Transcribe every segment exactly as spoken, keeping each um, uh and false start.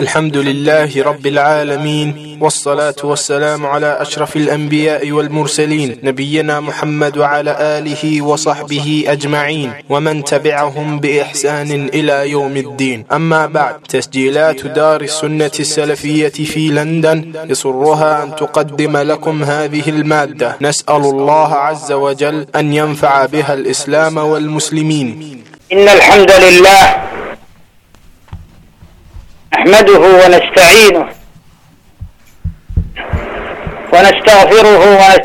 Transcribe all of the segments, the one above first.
الحمد لله رب العالمين، والصلاة والسلام على أشرف الأنبياء والمرسلين، نبينا محمد وعلى آله وصحبه أجمعين ومن تبعهم بإحسان إلى يوم الدين. أما بعد، تسجيلات دار السنة السلفية في لندن يسرها أن تقدم لكم هذه المادة. نسأل الله عز وجل أن ينفع بها الإسلام والمسلمين. إن الحمد لله نحمده ونستعينه ونستغفره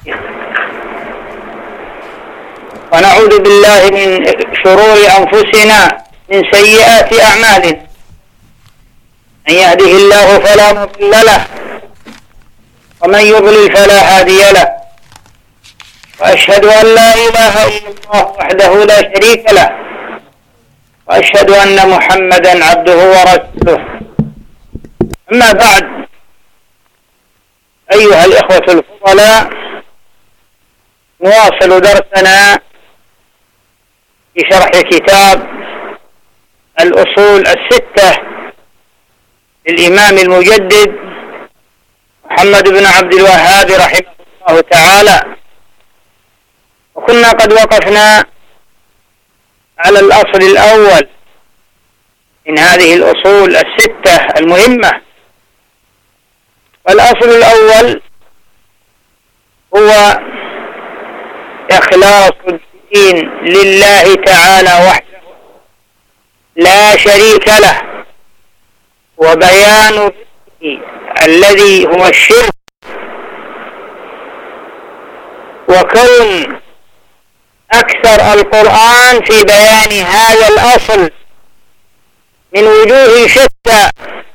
ونعوذ بالله من شرور أنفسنا من سيئات أعمالنا. من يهده الله فلا مضل له ومن يضلل فلا هادي له، وأشهد أن لا إله إلا الله وحده لا شريك له، وأشهد أن محمدا عبده ورسوله. أما بعد، أيها الإخوة الفضلاء، نواصل درسنا في شرح كتاب الأصول الستة للإمام المجدد محمد بن عبد الوهاب رحمه الله تعالى. وكنا قد وقفنا على الأصل الأول من هذه الأصول الستة المهمة، والأصل الأول هو إخلاص الدين لله تعالى وحده لا شريك له، وبيان الذي هو الشرك، وكون أكثر القرآن في بيان هذا الأصل من وجوه شتى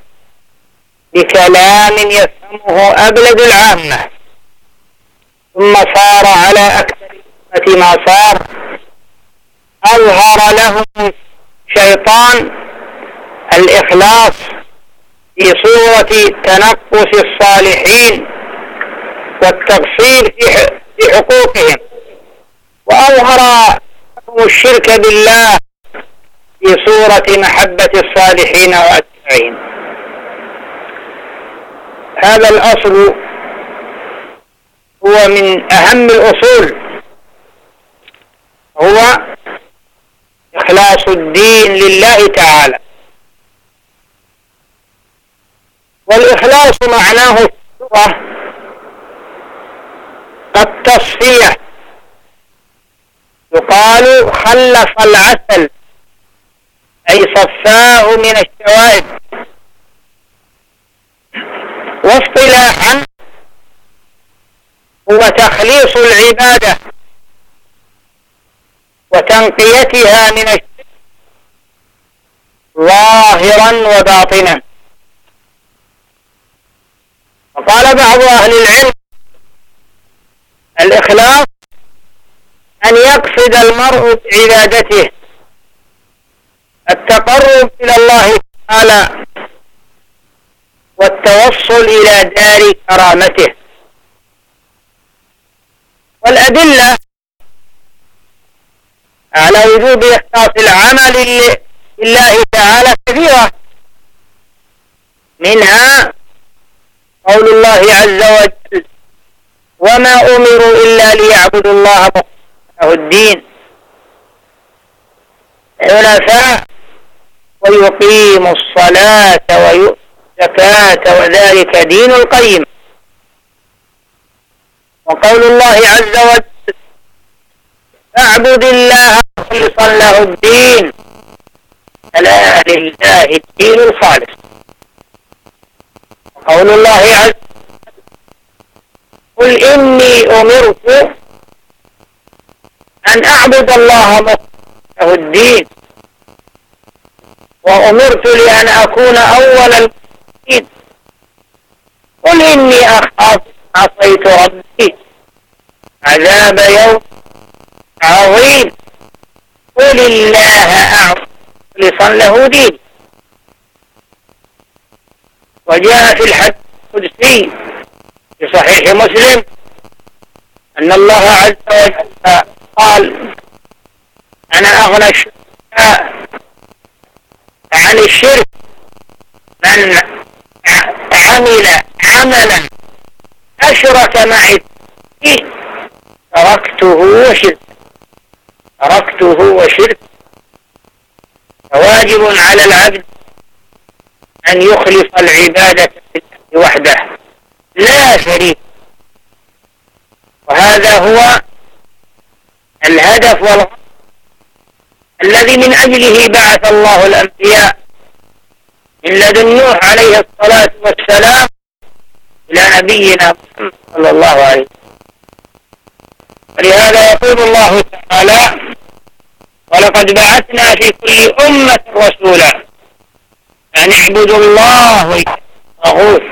بكلام يفهمه أبلد العامة، ثم صار على أكثر ما صار أظهر لهم شيطان الإخلاص في صورة تنقص الصالحين والتقصير في حقوقهم، وأظهر لهم الشرك بالله في صورة محبة الصالحين وأتباعهم. هذا الأصل هو من أهم الأصول، هو إخلاص الدين لله تعالى. والإخلاص معناه في اللغة التصفية، يقال خلص العسل أي صفاه من الشوائب. واصطلاحا هو تخليص العبادة وتنقيتها من الشرك ظاهرا وباطنا. وقال بعض أهل العلم: الإخلاص أن يقصد المرء بعبادته التقرب إلى الله تعالى والتوصل إلى دار كرامته. والأدلة على وجوب إخلاص العمل لله تعالى كثيرة، منها قول الله عز وجل: وما أمروا إلا ليعبدوا الله مخلصين له الدين حنفاء ويقيموا الصلاة ويؤتوا الزكاة وذلك دين القيم. وقول الله عز وجل: فاعبد الله مخلصا له الدين ألا لله الدين الخالص. وقول الله عز وجل: قل إني أمرت أن أعبد الله مخلصا له الدين وأمرت لأن أكون أول المسلمين. قل إني أخاف عصيت ربي عذاب يوم عظيم. قل الله أعبد مخلصا له دين. وجاء في الحديث القدسي في صحيح مسلم أن الله عز وجل قال: أنا أغنى الشركاء عن الشرك ما من عمل عملا أشرك معي فيه تركته وشركه تركته وشركه فواجب على العبد أن يخلص العبادة لله وحده لا شريك. وهذا هو الهدف والغرض الذي من أجله بعث الله الأنبياء من لدن نوح عليه الصلاة والسلام إلى نبينا محمد صلى الله عليه وسلم. ولهذا يقول الله تعالى: ولقد بعثنا في كل أمة رسولا أن اعبدوا الله واجتنبوا الطاغوت.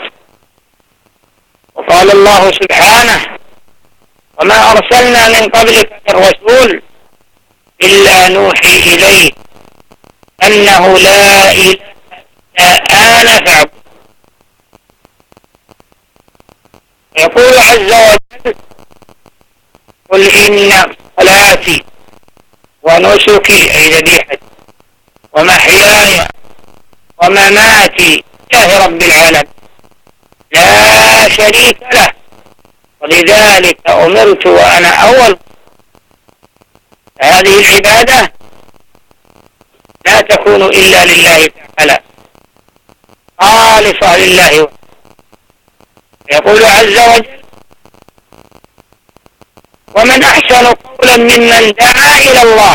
وقال الله سبحانه: وما أرسلنا من قبلك من رسول إلا نوحي إليه أنه لا إله إلا أنا فاعبد. يقول عز وجل: قل إن صلاتي ونسكي أي ذبيحتي ومحياي ومماتي لله رب العالمين لا شريك له ولذلك أمرت وأنا أول. هذه العبادة لا تكون إلا لله تعالى خالصة لله. يقول عز وجل: ومن أحسن قولا ممن دعا إلى الله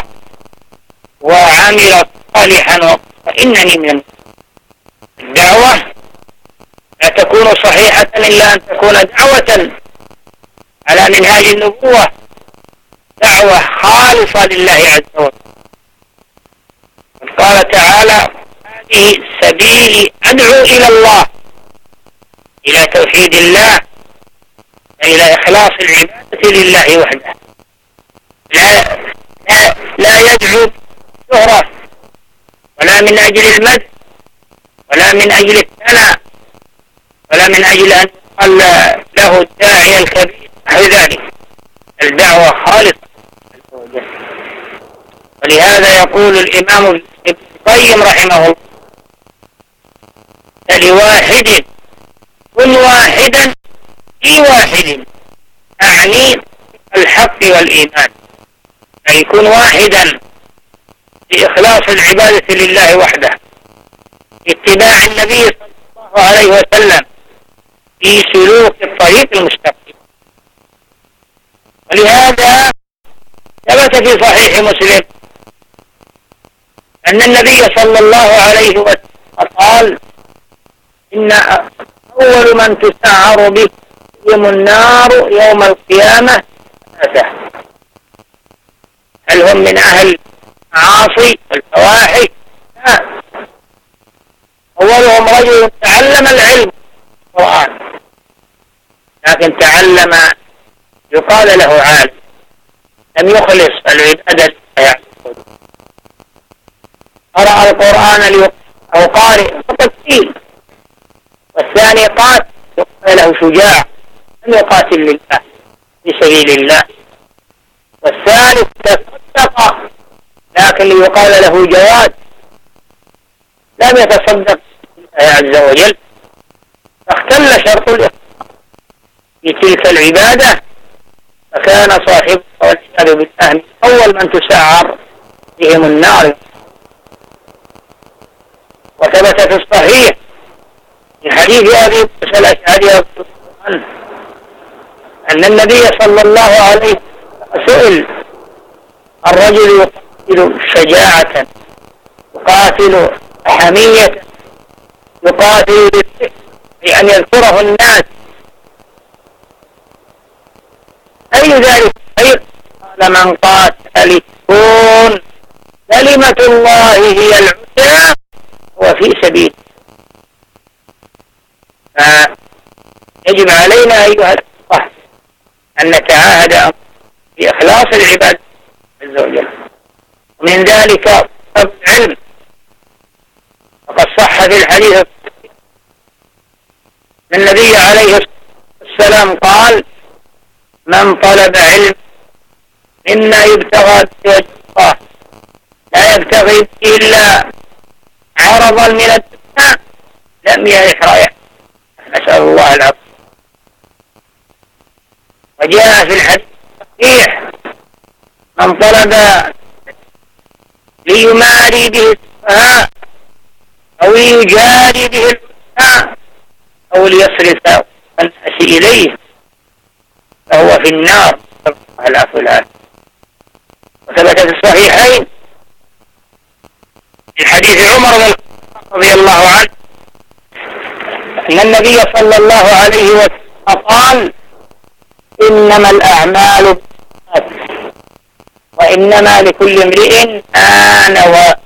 وعمل صالحا وقال إنني من الدعوة لا تكون صحيحة إلا أن تكون دعوة على منهاج النبوة، دعوة خالصة لله عز وجل. قال تعالى: هذه سبيلي أدعو إلى الله، إلى توحيد الله، إلى إخلاص العبادة لله وحده. لا, لا, لا يدعو بالشهرة ولا من أجل المدح ولا من أجل الثناء ولا من أجل أن يقال له الداعي الكبير نحو ذلك. الدعوة خالصة. ولهذا يقول الإمام ابن القيم رحمه الله: لواحد كن واحدا في واحد، أعني الحق والإيمان، أي يكون واحدا في إخلاص العبادة لله وحده، اتباع النبي صلى الله عليه وسلم في سلوك الطريق المستقيم. ولهذا ثبت في صحيح مسلم أن النبي صلى الله عليه وسلم قال: إن أول من تسعر بهم النار يوم القيامة ثلاثة. هل هم من أهل المعاصي والفواحش؟ لا. أولهم رجل تعلم العلم القرآن لكن تعلم يقال له عالم، لم يخلص العبادة لله. قرأ القرآن أو قارئ وتفصيل. والثاني قاتل يقال له شجاع، لم يقاتل لله في سبيل الله. والثالث تصدق لكن يقال له جواد، لم يتصدق لله عز وجل، فاختل شرط الإخلاص في تلك العبادة، فكان صاحبه والعياذ بالله أول من تسعر بهم النار. وثبت في الصحيح من حديث أبي موسى الأشعري أن النبي صلى الله عليه وسلم سئل: الرجل يقاتل شجاعة، يقاتل حمية، يقاتل بالذكر بأن يذكره الناس، أي ذلك خير؟ قال: من قاتل لتكون كلمة الله هي العليا وفي سبيل. فيجب علينا أيها الأخوة أن نتعاهد بإخلاص العبادة عز وجل. ومن ذلك طلب العلم، وقد صح في الحديث النبي عليه السلام قال: من طلب علم مما يبتغى بوجه الله لا يبتغي به إلا عرضا من الدنيا لم يرح رايح، نسأل الله العافية. وجاء في الحديث الصحيح: من طلب ليماري به السفهاء أو يجاري به العلماء أو ليصرف الناس إليه فهو في النار، العفو العافية. وثبت في الصحيحين في حديث عمر بن الخطاب رضي الله عنه أن النبي صلى الله عليه وسلم قال: إنما الأعمال بالنيات وإنما لكل امرئ ما نوى.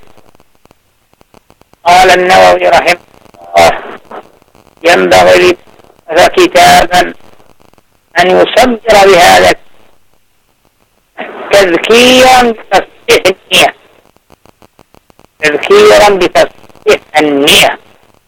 قال النووي رحمه الله: ينبغي كتابا أن يصدر بهذا تذكيرا بتصحيح النية، تذكيرا بتصحيح النية.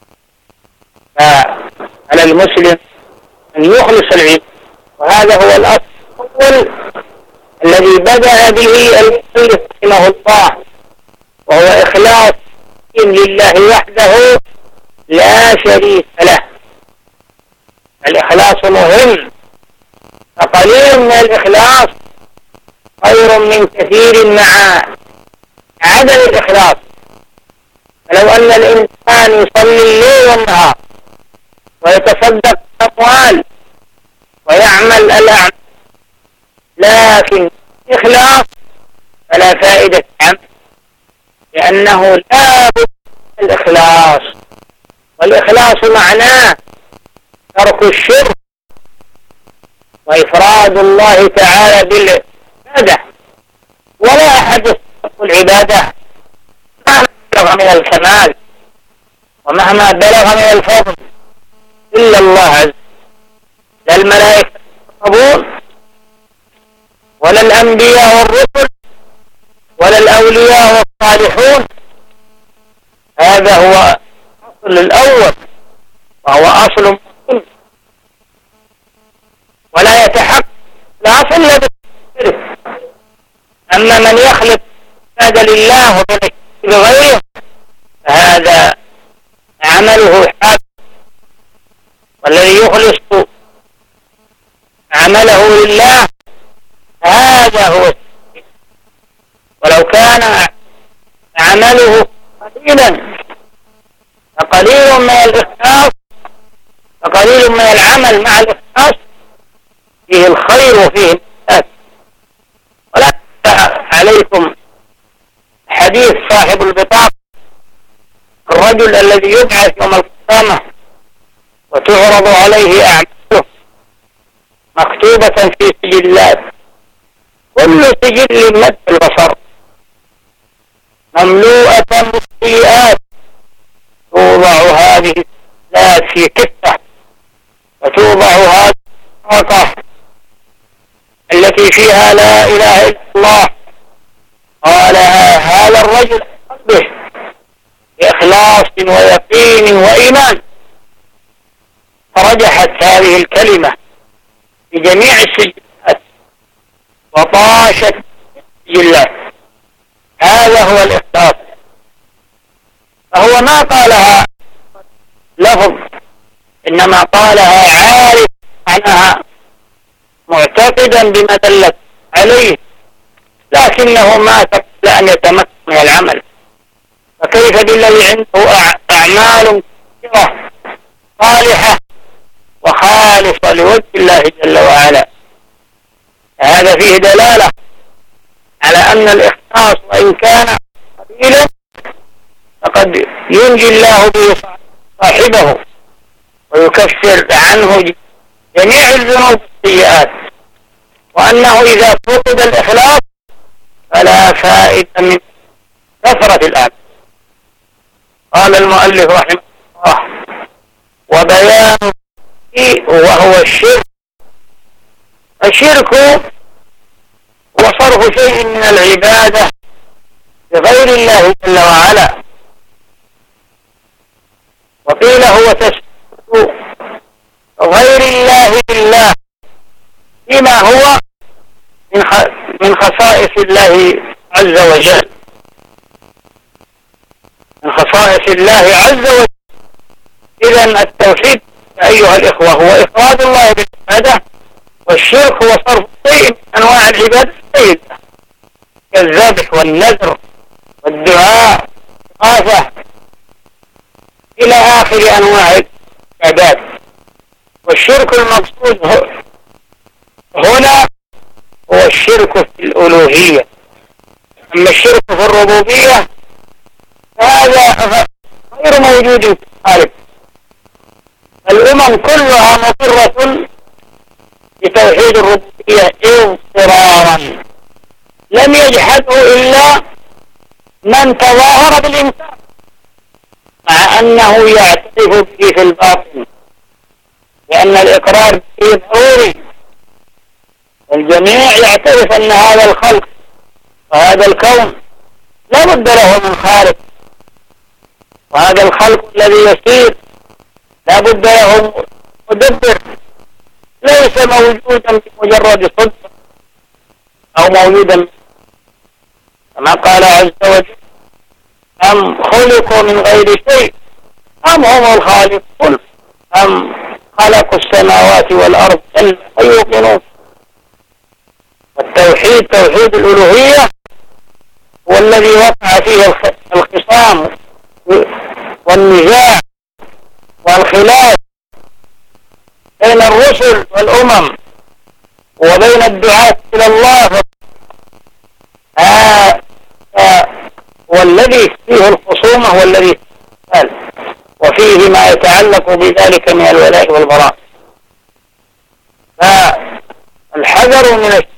فعلى المسلم أن يخلص العبادة، وهذا هو الأصل الأول الذي بدأ به المؤلف رحمه الله، وهو إخلاص لله وحده لا شريك له. الإخلاص مهم، فقليل من الإخلاص خير من كثير مع عدم الإخلاص. فلو أن الإنسان يصلي الليل والنهار ويتصدق الأموال ويعمل الأعمال لكن إخلاص فلا فائدة عنه، لأنه لا بد من الإخلاص. والإخلاص معناه ترك الشرك وإفراد الله تعالى بالعبادة. ولا أحد يستحق العبادة مهما بلغ من الكمال ومهما بلغ من الفضل إلا الله عز وجل. لا الملائكة يقربون ولا الأنبياء والرسل ولا الأولياء والصالحون. هذا هو الأصل الأول، وهو أصل مهم، ولا يتحقق الأصل إلا بالشرك. أما من يخلق عبادة لله وبالشرك بغيره فهذا عمله حق. والذي يخلص عمله لله هذا هو الشرك. ولو كان عمله قليلا فقليل من الإخلاص فقليل من العمل مع الإخلاص فيه الخير وفيه النجاة. ولا عليكم حديث صاحب البطاقة، الرجل الذي يبعث يوم القيامة وتعرض عليه أعماله مكتوبة في سجلات، كل سجل مد البصر مملوءة بالسيئات، توضع هذه السجلات في كفة وتوضع هذه البطاقة التي فيها لا إله إلا الله قالها هذا الرجل به بإخلاص ويقين وإيمان، فرجحت هذه الكلمة بجميع السجلات وطاشت السجلات. هذا هو الإخلاص. فهو ما قالها لفظ، إنما قالها عارف عنها معتقدا بما دلت عليه، لكنه ما قبل أن يتمكن من العمل. فكيف بالذي عنده أعمال كثيرة صالحة وخالصة لوجه الله جل وعلا؟ هذا فيه دلالة على أن الإخلاص وإن كان قليلا فقد ينجي الله به صاحبه ويكفر عنه جميع الذنوب والسيئات، وأنه إذا فقد الإخلاص فلا فائدة من كثرة الأعمال. قال المؤلف رحمه الله: وبيان وهو الشرك. الشرك هو صرف شيء من العبادة لغير الله جل وعلا، وقيل هو تشبيه غير الله بالله بما هو من خصائص الله عز وجل، من خصائص الله عز وجل إذا التوحيد أيها الإخوة هو إفراد الله بالعبادة، والشرك هو صرف شيء من أنواع العبادة السيئة كالذبح والنذر والدعاء والإغاثة إلى آخر أنواع العبادات. والشرك المقصود هنا هو الشرك في الألوهية. أما الشرك في الربوبية فهذا غير موجود في الخالق. الأمم كلها مقرة بتوحيد الربوبية اضطرارا، لم يجحده إلا من تظاهر بالإنكار مع أنه يعترف به في الباطن، لأن الإقرار به ضروري. الجميع يعترف أن هذا الخلق وهذا الكون لا بد له من خالق، وهذا الخلق الذي يسير لا بد له مدبر، ليس موجودا بمجرد صدفة أو موجودا كما قال عز وجل: أم خلقوا من غير شيء أم هم الخالقون أم خلقوا السماوات والأرض بل لا يوقنون. التوحيد توحيد الألوهية هو الذي وقع فيه الخصام والنزاع والخلاف بين الرسل والأمم وبين الدعاة إلى الله. آه آه والذي فيه الخصومة والذي قال وفيه ما يتعلق بذلك من الولاء والبراء. فالحذر من الشرك،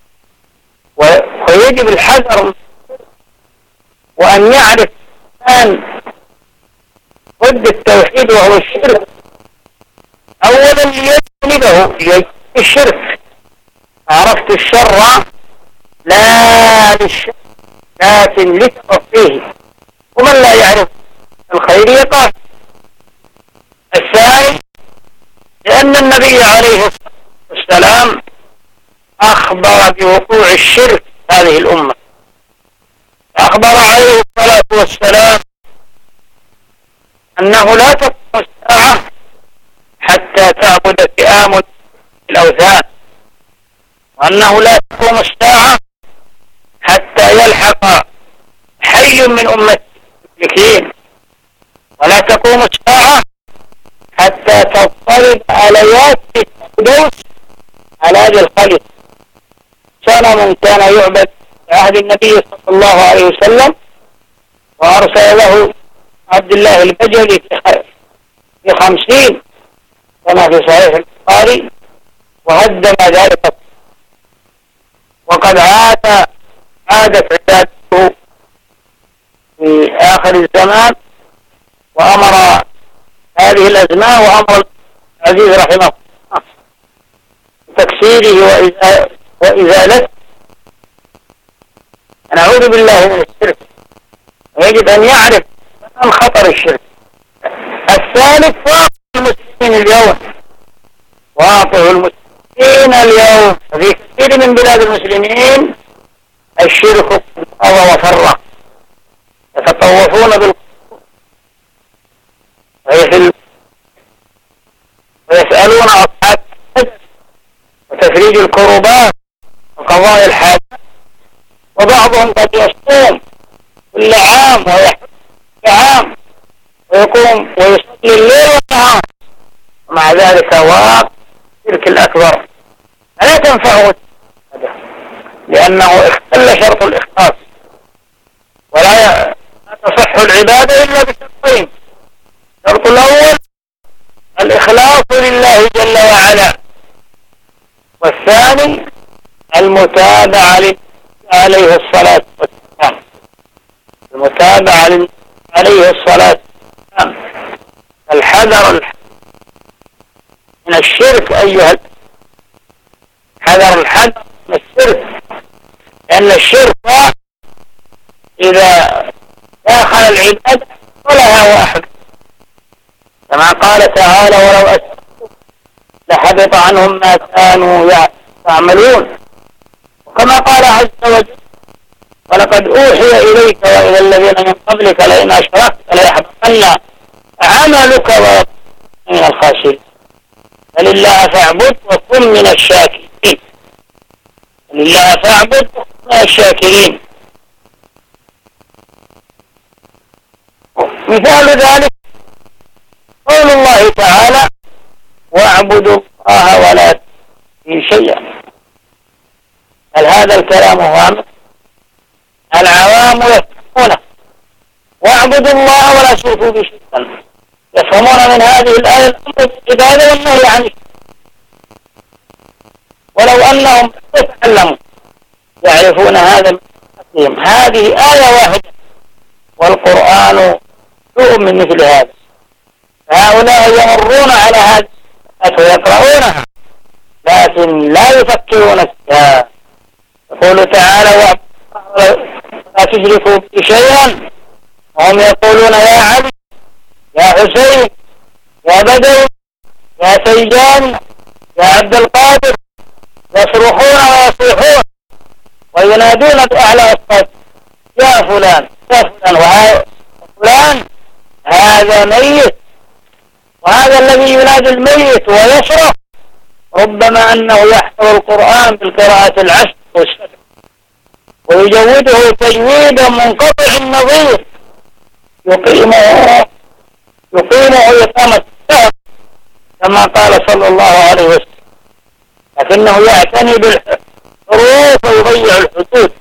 ويجب الحذر وأن يعرف الإنسان ضد التوحيد وهو الشرك. أولا ليجتنبه ليجتنب الشرك. عرفت الشر لا للشر لكن لتوفيه، ومن لا يعرف الخير يقع. الثاني لأن النبي عليه الصلاة والسلام أخبر بوقوع الشرك في هذه الأمة. أخبر عليه الصلاة والسلام أنه لا تقوم الساعة حتى تعبد فئام الأوثان، وأنه لا تقوم الساعة حتى يلحق حي من أمة المشركين، ولا تقوم الساعة حتى تضطرب آليات القدوس على هذه الخليقة. صنم كان يعبد في عهد النبي صلى الله عليه وسلم، وأرسل له عبد الله البجلي في خمسين كما في صحيح البخاري وهدم ذلك، وقد عاد عادت عبادته في آخر الزمان، وأمر هذه الأزمان وأمر العزيز رحمه الله بتكسيره وإزالته. نعوذ بالله من الشرك، ويجب أن يعرف من خطر الشرك. الثالث واقع المسلمين اليوم، واقع المسلمين اليوم في كثير من بلاد المسلمين الشرك قضى وفر، يتطوفون بالقبور ويسألون أصحاب وتفريج الكروبات وقضاء الحاجات، وبعضهم قد يصوم كل عام ويحج عام ويقوم ويصلي الليل والنهار، ومع ذلك واقع الشرك الأكبر لا تنفعه لأنه اختل شرط الإخلاص، ولا تصح العبادة إلا بشرطين: الشرط الأول الإخلاص لله جل وعلا، والثاني المتابعة عليه الصلاة والسلام. المتابعة عليه الصلاة والسلام. الحذر من الشرك أيها حذر الحذر من الشرك، لأن الشرك إذا داخل العبادة ولها واحد، كما قال تعالى: ولو أشركوا لحبط عنهم ما كانوا يعملون. وكما قال عز وجل: ولقد أوحي إليك وإلى الذين من قبلك لئن أشركت ليحبطن عملك الله فاعبد وكن من الشاكرين. لله فاعبد وكن من الشاكرين. مثال ذلك قول الله تعالى واعبدوا الله ولا تشركوا شيئا. هل هذا الكلام غامض؟ العوام يفهمونه. واعبدوا الله ولا تشركوا به شيئا، يفهمون من هذه الآية الأمر بالعبادة والنهي عن الشرك، ولو أنهم يتعلموا يعرفون هذا من هذه آية واحدة والقرآن سوء من مثل هذا. هؤلاء يمرون على هذه ويقرؤونها لكن لا يفكرون فيها. يقول تعالى ولا تشركوا به شيئا وهم يقولون يا علي يا حسين يا بدوي يا سيجان يا عبد القادر، يصرخون ويصيحون وينادون بأعلى الصوت يا فلان يا فلان وهذا فلان هذا ميت. وهذا الذي ينادي الميت ويصرخ ربما أنه يحفظ القرآن بالقراءة العشر والسبع ويجوده تجويدا منقطع النظير يقيمه يقيمه إقامة الشهر كما قال صلى الله عليه وسلم، لكنه يعتني بالحروف ويضيع الحدود،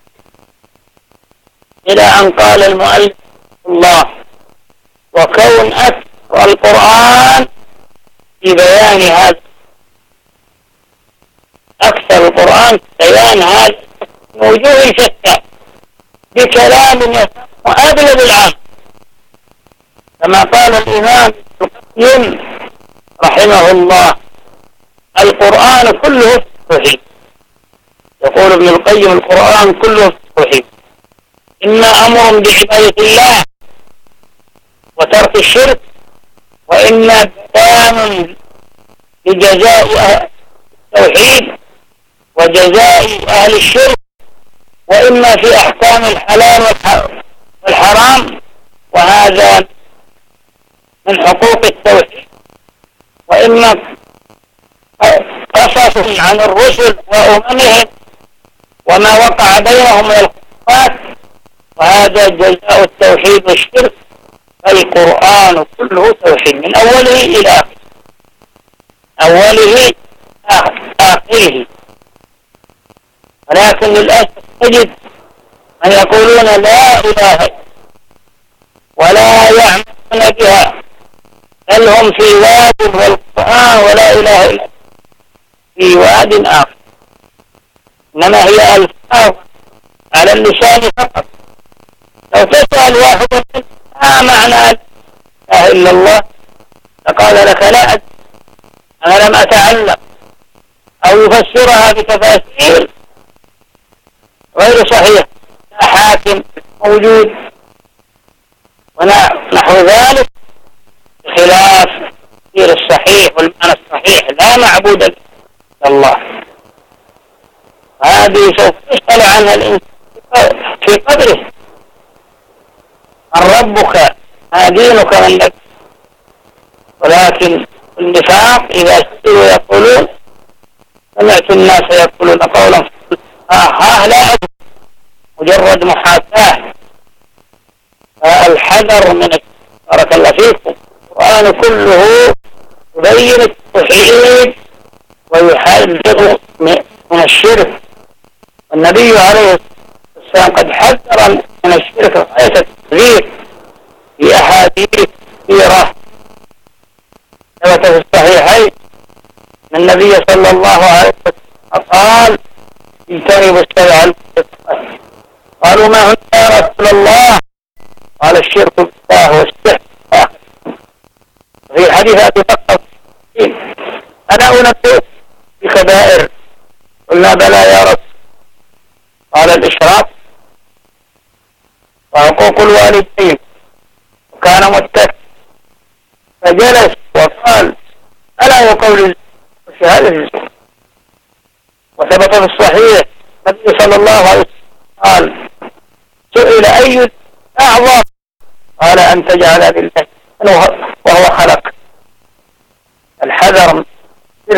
إلى أن قال المؤلف الله وكون أكثر القرآن في بيان هذا أكثر القرآن في بيان هذا من وجوه شتى بكلام يفهم أغلب العام، كما قال الإمام ابن القيم رحمه الله القرآن كله في التوحيد. يقول ابن القيم القرآن كله في التوحيد، إما أمر بعبادة الله وترك الشرك، وإما بيان لجزاء التوحيد وجزاء أهل الشرك، وإما في أحكام الحلال والحرام وهذا من حقوق التوحيد، وإما قصص عن الرسل وأممهم وما وقع بينهم من الخلافات وهذا جزاء التوحيد والشرك. فالقرآن كله توحيد من أوله إلى آخره أوله آخره. ولكن للأسف تجد من يقولون لا إله ولا يعملون بها، بل هم في واد والقرآن ولا إله إلا في واد آخر، إنما هي ألفاظ على اللسان فقط. لو تسأل واحدة ما معنى لا إله إلا الله فقال لك لا أدري أنا لم أتعلم، أو يفسرها بتفاسير غير صحيح لا حاكم موجود ونحو ذلك، خلاف التفسير الصحيح والمعنى الصحيح لا معبود إلا الله. هذه سوف يسأل عنها الإنسان في قبره من ربك ما دينك من نبي. ولكن النفاق إذا سئلوا يقولون سمعت الناس يقولون قولا آه لا أدري مجرد محاكاة. الحذر من بارك الله فيكم. القرآن كله يبين التوحيد ويحذر من الشرك، والنبي عليه السلام قد حذر من الشرك غاية التحذير في أحاديث كثيرة ثبت في الصحيحين أن النبي صلى الله عليه وسلم قال اجتنبوا السبع الموبقات. قالوا ما هن يا رسول الله؟ قال الشرك بالله والسحر. في حديث أبي بكر أنا أنبئ بكبائر؟ قلنا بلى يا رسول. قال الإشراك وعقوق الوالدين، وكان متكئا فجلس وقال ألا وقول الشهادة الزور. وثبت في الصحيح النبي صلى الله عليه وسلم قال سئل أي أعظم؟ قال أن تجعل لله وهو خلق. الحذر من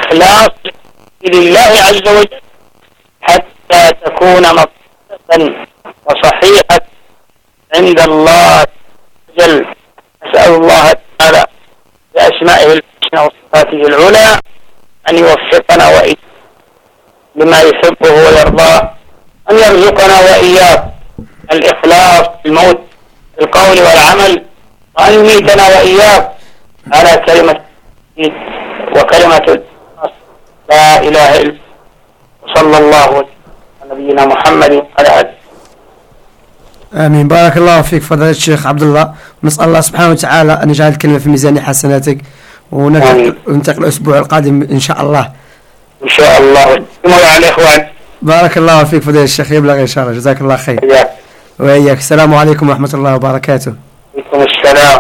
الإخلاص لله عز وجل حتى تكون مقبولة وصحيحة عند الله عز وجل. أسأل الله تعالى بأسمائه الحسنى وصفاته العلى أن يوفقنا وإياكم لما يحبه ويرضاه، أن يرزقنا وإياكم الإخلاص في الموت في القول والعمل، وأن يميتنا وإياكم على كلمة وكلمة لا إله إلا صلى الله وسلم على نبينا محمد وعلى آله. آمين. بارك الله فيك فضيلة الشيخ عبد الله، ونسأل الله سبحانه وتعالى أن يجعل الكلمة في ميزان حسناتك، وننتقل الأسبوع القادم إن شاء الله. إن شاء الله. على الإخوان. بارك الله فيك فضيلة الشيخ، يبلغ إن شاء الله. جزاك الله خير. إياك. وإياك. السلام عليكم ورحمة الله وبركاته. وعليكم السلام.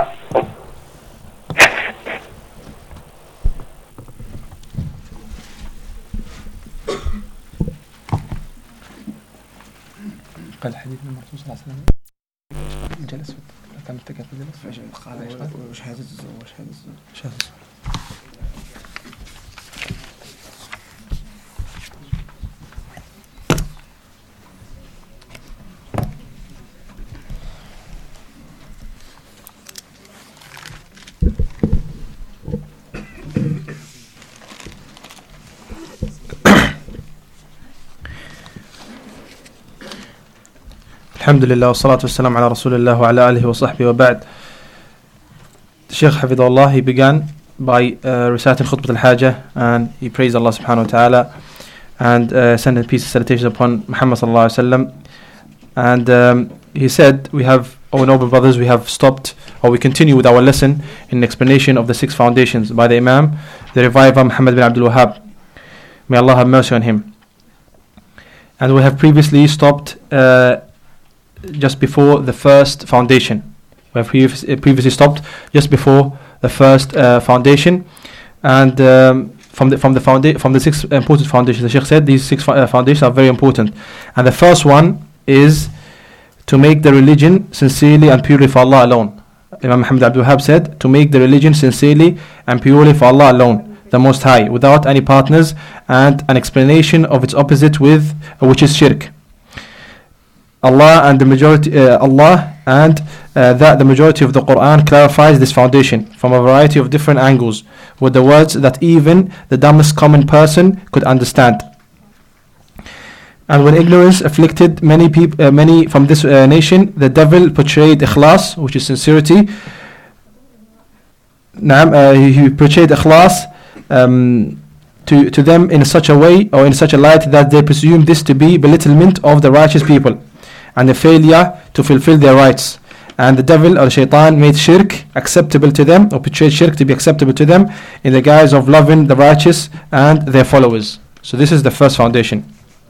قال الحديث من الرسول صلى الله عليه وسلم جلس كان متكئ في جلس قال ايش قال وشهادة الزور وشهادة الزور شهادة الزور. الحمد لله والصلاة والسلام على رسول الله وعلى آله وصحبه وبعد. The Shaykh Hafidhullah, he began by uh, reciting Khutbah al-Hajah, and he praised Allah subhanahu wa ta'ala and uh, sent a peace and salutations upon Muhammad sallallahu alaihi wasallam. And um, he said, we have, oh noble brothers, we have stopped, or we continue with our lesson in explanation of the six foundations by the Imam, the Reviver Muhammad bin Abdul Wahhab. May Allah have mercy on him. And we have previously stopped uh, just before the first foundation. We have previously stopped just before the first uh, foundation, and um, from the from the founda- from the six important foundations, the Sheikh said these six uh, foundations are very important. And the first one is to make the religion sincerely and purely for Allah alone. Imam Muhammad Abdul Wahhab said to make the religion sincerely and purely for Allah alone, the Most High, without any partners, and an explanation of its opposite with uh, which is shirk. Allah and the majority, uh, Allah and uh, that the majority of the Quran clarifies this foundation from a variety of different angles with the words that even the dumbest common person could understand. And when ignorance afflicted many people, uh, many from this uh, nation, the devil portrayed ikhlas, which is sincerity. Naam, uh, he portrayed ikhlas um, to to them in such a way or in such a light that they presumed this to be belittlement of the righteous people and a failure to fulfill their rights. And the devil or shaitan made shirk acceptable to them, or portrayed shirk to be acceptable to them in the guise of loving the righteous and their followers. So this is the first foundation.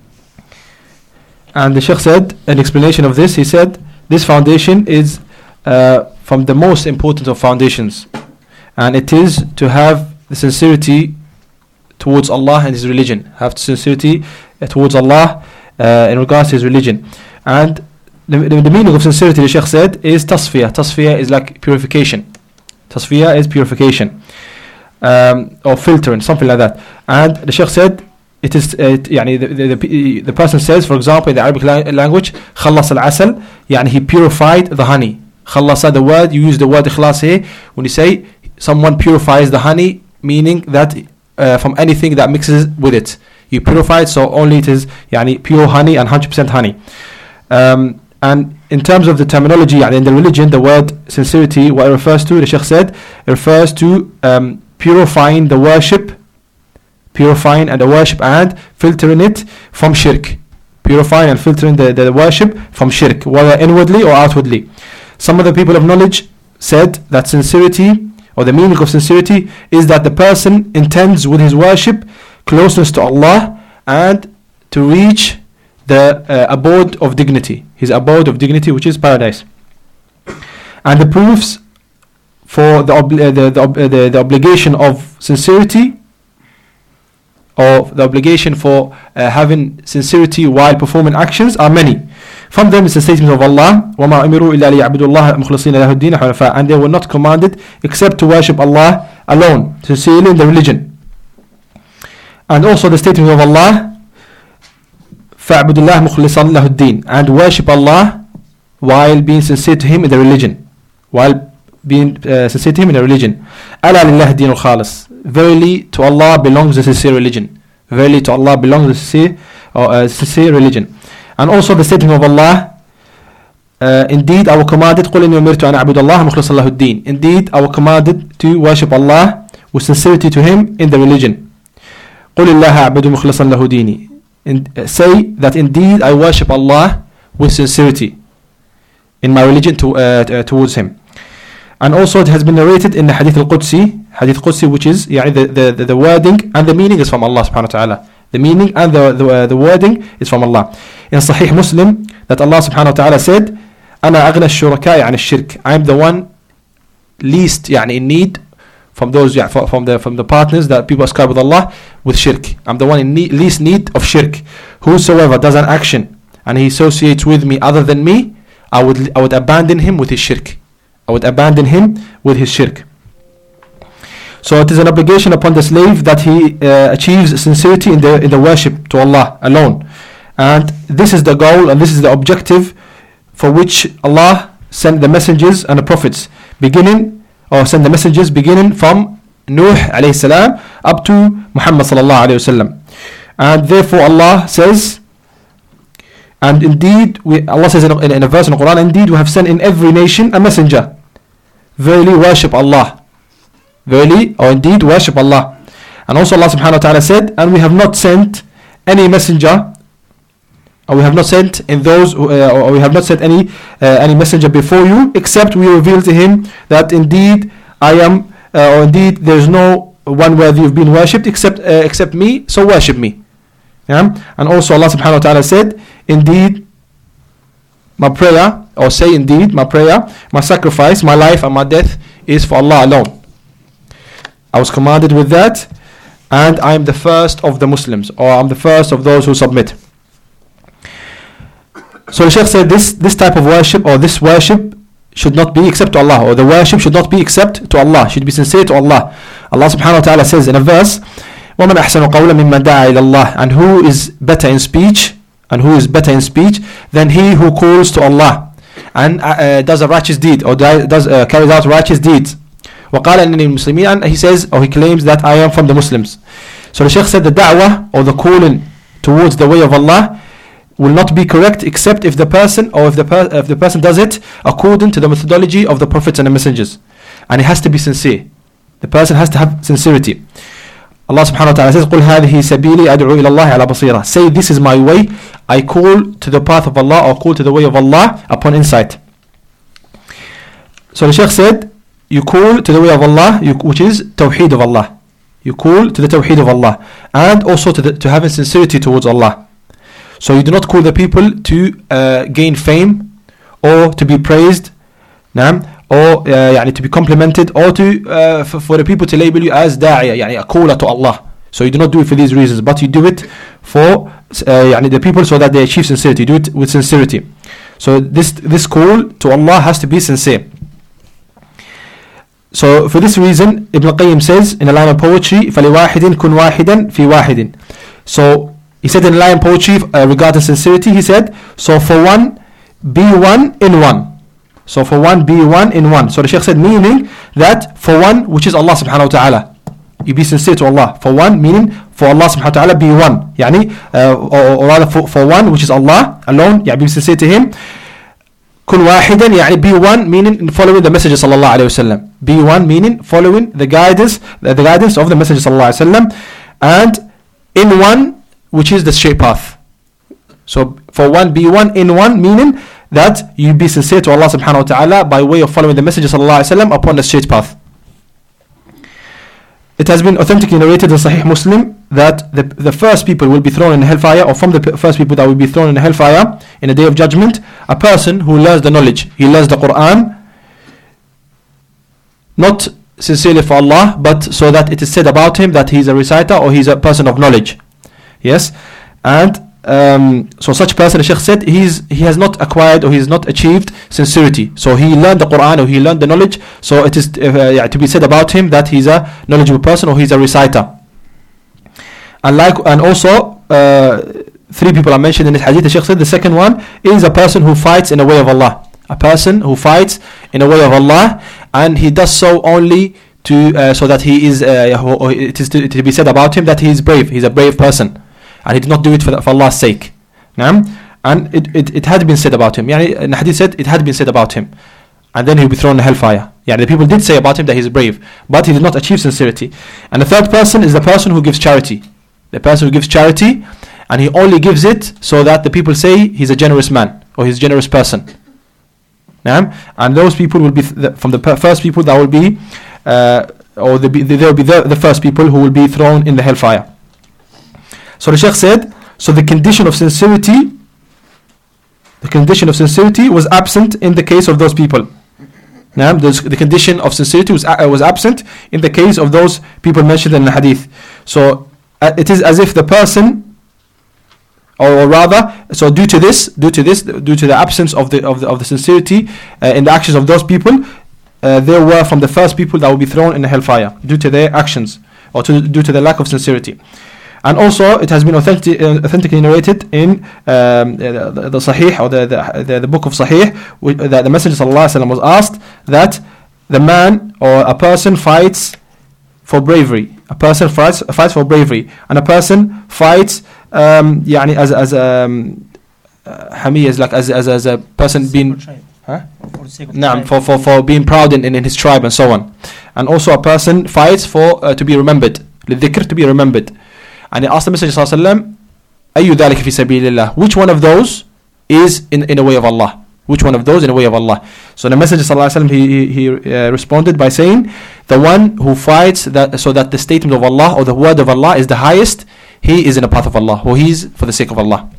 And the Shaykh said, in explanation of this, he said, this foundation is uh, from the most important of foundations. And it is to have the sincerity towards Allah and His religion. Have sincerity towards Allah uh, in regards to His religion. And the, the, the meaning of sincerity, the Shaykh said, is tasfiyah. Tasfiyah is like purification. Tasfiyah is purification. Um, or filtering, something like that. And the Shaykh said, it is, uh, يعني, the, the, the, the person says, for example, in the Arabic la- language, خلص العسل, يعني he purified the honey. خلص, the word, you use the word ikhlas here, when you say someone purifies the honey, meaning that uh, from anything that mixes with it. You purify it, so only it is يعني, pure honey and one hundred percent honey. Um, and in terms of the terminology and in the religion, the word sincerity, what it refers to, the Shaykh said, it refers to um, purifying the worship, purifying and the worship and filtering it from shirk. Purifying and filtering the, the worship from shirk, whether inwardly or outwardly. Some of the people of knowledge said that sincerity, or the meaning of sincerity, is that the person intends with his worship closeness to Allah and to reach the uh, abode of dignity, his abode of dignity, which is paradise. And the proofs for the ob- uh, the, the, ob- uh, the the obligation of sincerity, or the obligation for uh, having sincerity while performing actions, are many. From them is the statement of Allah, وَمَا أُمِرُوا إِلَّا لِيَعْبُدُوا اللَّهَ مُخْلِصِينَ لَهُ الدِّينَ حُنَفَاءَ, and they were not commanded except to worship Allah alone, sincerely in the religion. And also the statement of Allah, فَاعْبُدُ اللَّهَ مُخْلِصًا لَهُ الدِّينَ, and worship Allah while being sincere to Him in the religion. While being uh, sincere to Him in the religion. أَلَا لِلَّهِ الدِّينُ الْخَالِص. Verily to Allah belongs the sincere religion. Verily to Allah belongs the sincere, or, uh, sincere religion. And also the statement of Allah, uh, indeed I was commanded قُلْ إِنِّي أُمِرْتُ أَنْ أَعْبُدَ اللَّهَ مُخْلِصًا لَهُ الدِّينَ. Indeed I was commanded to worship Allah with sincerity to Him in the religion. قُلِ اللَّهَ أَعْبُدُ مُخْلِصًا لَهُ دِينِي. In, say that indeed I worship Allah with sincerity in my religion to, uh, uh, towards Him. And also it has been narrated in the Hadith al-Qudsi, Hadith Qudsi, which is يعني, the, the, the, the wording and the meaning is from Allah subhanahu wa ta'ala. The meaning and the, the, uh, the wording is from Allah. In Sahih Muslim, that Allah subhanahu wa ta'ala said, أَنَا أَغْنَى الشُّرَكَاءِ عَنِ الشِّرْكِ. I am the one least يعني, in need from those yeah, from the from the partners that people ascribe with Allah with shirk. I'm the one in need, least need of shirk. Whosoever does an action and he associates with me other than me, I would I would abandon him with his shirk. I would abandon him with his shirk. So it is an obligation upon the slave that he uh, achieves sincerity in the in the worship to Allah alone. And this is the goal and this is the objective for which Allah sent the messengers and the prophets, beginning or send the messengers beginning from Nuh alayhi salam up to Muhammad sallallahu alayhi wasallam. And therefore Allah says, and indeed we, Allah says in a, in a verse in the Quran, indeed we have sent in every nation a messenger. Verily worship Allah. Verily or indeed worship Allah. And also Allah subhanahu wa ta'ala said, and we have not sent any messenger, or we have not sent in those who, uh, or we have not sent any uh, any messenger before you, except we reveal to him that indeed I am, uh, or indeed there is no one worthy of being worshipped except uh, except me, so worship me. Yeah? And also Allah subhanahu wa ta'ala said, indeed my prayer, or say indeed my prayer, my sacrifice, my life and my death is for Allah alone. I was commanded with that, and I am the first of the Muslims, or I'm the first of those who submit. So the Shaykh said this this type of worship, or this worship should not be except to Allah, or the worship should not be except to Allah, should be sincere to Allah. Allah subhanahu wa ta'ala says in a verse, وَمَنْ أَحْسَنُ قَوْلًا مِمَّنْ دَعَى إِلَى اللَّهِ. And who is better in speech, and who is better in speech than he who calls to Allah and uh, does a righteous deed, or does uh, carries out righteous deeds. وَقَالَ إِنَّنِي مُسْلِمِينَ. And he says, or he claims that I am from the Muslims. So the Shaykh said the da'wah, or the calling towards the way of Allah, will not be correct except if the person or if the per if the person does it according to the methodology of the prophets and the messengers, and it has to be sincere. The person has to have sincerity. Allah subhanahu wa ta'ala says, قُلْ هَذِهِ سَبِيلِي أَدْعُو إِلَى اللَّهِ عَلَى بَصِيرَةٍ. Say, this is my way, I call to the path of Allah, or call to the way of Allah upon insight. So the Shaykh said, you call to the way of Allah, you, which is Tawheed of Allah. You call to the Tawheed of Allah, and also to, the, to having sincerity towards Allah. So you do not call the people to uh, gain fame, or to be praised, nah, or uh, يعني, to be complimented, or to uh, for, for the people to label you as da'iya, يعني, a caller to Allah. So you do not do it for these reasons, but you do it for uh, يعني, the people so that they achieve sincerity. You do it with sincerity. So this this call to Allah has to be sincere. So for this reason, Ibn Qayyim says in a line of poetry, فَلِوَاحِدٍ كُنْ وَاحِدًا فِي وَاحِدٍ. So he said in a line of poetry uh, regarding sincerity, he said, so for one, be one in one. So for one, be one in one. So the Shaykh said, meaning that for one, which is Allah subhanahu wa ta'ala, you be sincere to Allah. For one, meaning for Allah subhanahu wa ta'ala, be one. Yani, uh, or, or rather for, for one, which is Allah alone, yeah, be sincere to Him. Kun wahidan, yani be one, meaning following the Messenger sallallahu alayhi wa sallam. Be one, meaning following the guidance, the, the guidance of the Messenger sallallahu alayhi wa sallam. And in one, which is the straight path. So for one, be one in one, meaning that you be sincere to Allah subhanahu wa ta'ala by way of following the Messenger sallallahu alayhi wa sallam upon the straight path. It has been authentically narrated in Sahih Muslim that the, the first people will be thrown in hellfire, or from the p- first people that will be thrown in hellfire in the day of judgment, a person who learns the knowledge. He learns the Quran, not sincerely for Allah, but so that it is said about him that he is a reciter or he is a person of knowledge. Yes, and um, so such person, the Shaykh said, he's, he has not acquired or he has not achieved sincerity. So he learned the Quran or he learned the knowledge, so it is uh, yeah, to be said about him that he's a knowledgeable person or he's a reciter. And like, and also, uh, three people are mentioned in this hadith. The Shaykh said the second one is a person who fights in the way of Allah. A person who fights in the way of Allah, and he does so only to uh, so that he is uh, it is to, to be said about him that he is brave. He's a brave person, and he did not do it for, for Allah's sake. Naam? And it, it, it had been said about him. Yani, in the hadith said it had been said about him, and then he will be thrown in the hellfire. Yeah, the people did say about him that he is brave, but he did not achieve sincerity. And the third person is the person who gives charity. The person who gives charity, and he only gives it so that the people say he's a generous man or he's a generous person. Yeah? And those people will be th- from the per- first people that will be, uh, or they will be the, the first people who will be thrown in the hellfire. So the Shaykh said, so the condition of sincerity, the condition of sincerity was absent in the case of those people. Yeah? The condition of sincerity was uh, was absent in the case of those people mentioned in the hadith. So uh, it is as if the person, or, or rather, so due to this, due to this, due to the absence of the of the, of the sincerity uh, in the actions of those people, uh, they were from the first people that will be thrown in the hellfire due to their actions, or to, due to the lack of sincerity. And also, it has been authentic, uh, authentically narrated in um, the, the, the Sahih, or the, the, the, the book of Sahih, which, that the Messenger sallallahu alaihi wasallam was asked that the man or a person fights for bravery. A person fights fights for bravery, and a person fights um, يعني as as um, حمية, as like as as as a person being huh? nah, for for for being proud in, in, in his tribe and so on. And also a person fights for uh, to be remembered, للذكر, to be remembered. And he asked the Messenger sallallahu alaihi wasallam, أي ذلك في سبيل الله? Which one of those is in in a way of Allah? Which one of those in a way of Allah? So the Messenger sallallahu alaihi wasallam, he he uh, responded by saying, the one who fights that so that the statement of Allah or the word of Allah is the highest, he is in the path of Allah, or he is for the sake of Allah.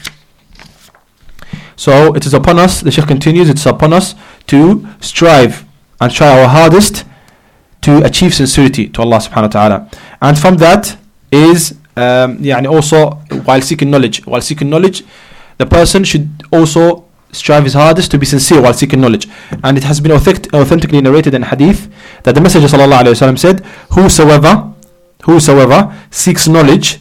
So it is upon us, the Shaykh continues, it's upon us to strive and try our hardest to achieve sincerity to Allah subhanahu wa ta'ala. And from that is um, يعني also while seeking knowledge, while seeking knowledge, the person should also strive his hardest to be sincere while seeking knowledge. And it has been authentic, authentically narrated in hadith that the Messenger sallallahu alaihi wasallam said, whosoever whosoever seeks knowledge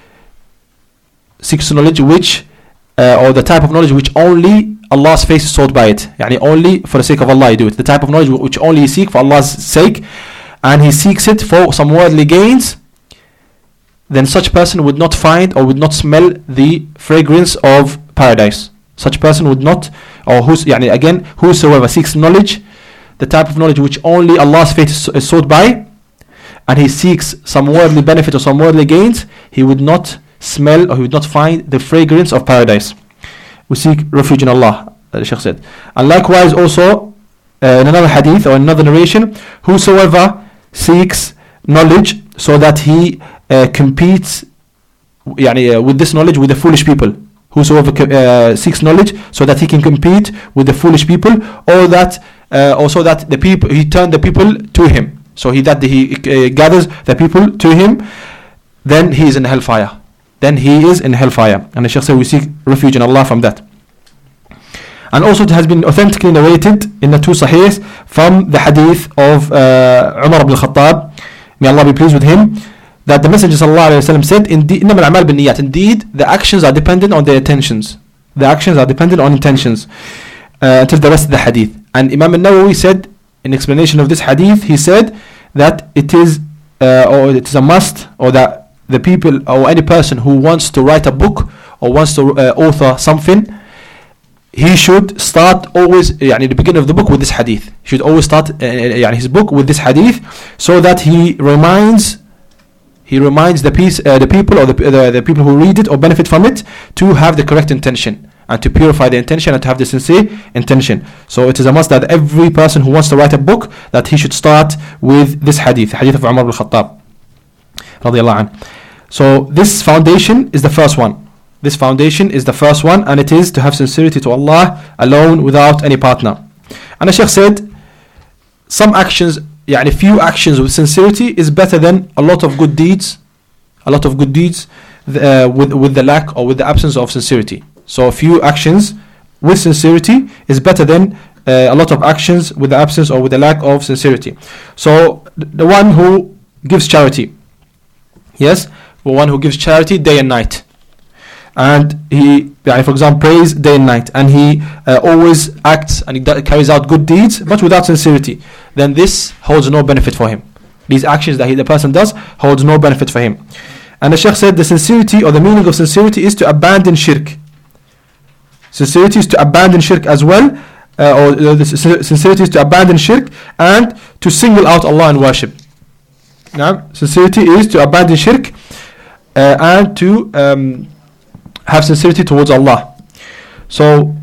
seeks knowledge which uh, or the type of knowledge which only Allah's face is sought by it, yani only for the sake of Allah you do it, the type of knowledge which only you seek for Allah's sake, and he seeks it for some worldly gains, then such person would not find or would not smell the fragrance of paradise. Such person would not, or who's, yani again, whosoever seeks knowledge, the type of knowledge which only Allah's face is sought by, and he seeks some worldly benefit or some worldly gains, he would not smell or he would not find the fragrance of paradise. We seek refuge in Allah, the Shaykh said. And likewise also, uh, in another hadith or another narration, whosoever seeks knowledge so that he uh, competes yani, uh, with this knowledge with the foolish people. Whosoever uh, seeks knowledge so that he can compete with the foolish people, or that uh, also that the people he turn the people to him. So he that he uh, gathers the people to him, then he is in hellfire. Then he is in hellfire. And the Shaykh said we seek refuge in Allah from that. And also it has been authentically narrated in the two Sahihs from the hadith of uh, Umar ibn al-Khattab, may Allah be pleased with him, that the Messenger sallallahu alaihi wasallam said, indeed, إنما الأعمال بالنيات, indeed the actions are dependent on their intentions. The actions are dependent on intentions. Uh, until the rest of the hadith. And Imam al-Nawawi said, in explanation of this hadith, he said that it is, uh, or it is a must, or that the people, or any person who wants to write a book, or wants to uh, author something, he should start always, يعني, the beginning of the book with this hadith. He should always start uh, يعني, his book with this hadith, so that he reminds He reminds the, piece, uh, the people or the, the, the people who read it or benefit from it to have the correct intention and to purify the intention and to have the sincere intention. So it is a must that every person who wants to write a book, that he should start with this hadith, the hadith of Umar ibn al-Khattab radiyallahu anhu. So this foundation is the first one. This foundation is the first one, and it is to have sincerity to Allah alone without any partner. And the Shaykh said some actions, يعني few actions with sincerity is better than a lot of good deeds, a lot of good deeds uh, with with the lack or with the absence of sincerity. So a few actions with sincerity is better than uh, a lot of actions with the absence or with the lack of sincerity. So the one who gives charity, yes, one who gives charity day and night, and he, for example, prays day and night, and he uh, always acts and he d- carries out good deeds, but without sincerity, then this holds no benefit for him. These actions that he, the person does holds no benefit for him. And the Shaykh said the sincerity, or the meaning of sincerity, is to abandon shirk. Sincerity is to abandon shirk as well, uh, or uh, the sincerity is to abandon shirk and to single out Allah in worship. Now, sincerity is to abandon shirk uh, and to um, have sincerity towards Allah. So,